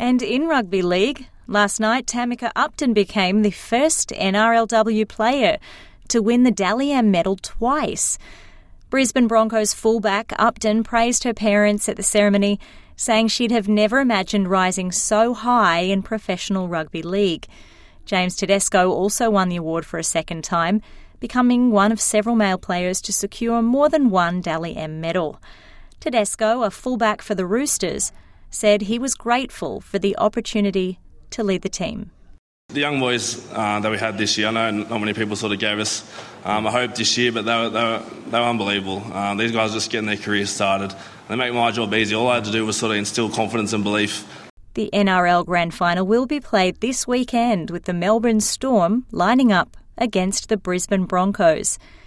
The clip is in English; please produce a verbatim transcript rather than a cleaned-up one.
And in rugby league, last night Tamika Upton became the first N R L W player to win the Dally M medal twice. Brisbane Broncos fullback Upton praised her parents at the ceremony, saying she'd have never imagined rising so high in professional rugby league. James Tedesco also won the award for a second time, becoming one of several male players to secure more than one Dally M medal. Tedesco, a fullback for the Roosters, said he was grateful for the opportunity to lead the team. The young boys uh, that we had this year, I know not many people sort of gave us um, a hope this year, but they were, they were, they were unbelievable. Um, these guys are just getting their careers started. They make my job easy. All I had to do was sort of instill confidence and belief. The N R L Grand Final will be played this weekend with the Melbourne Storm lining up against the Brisbane Broncos.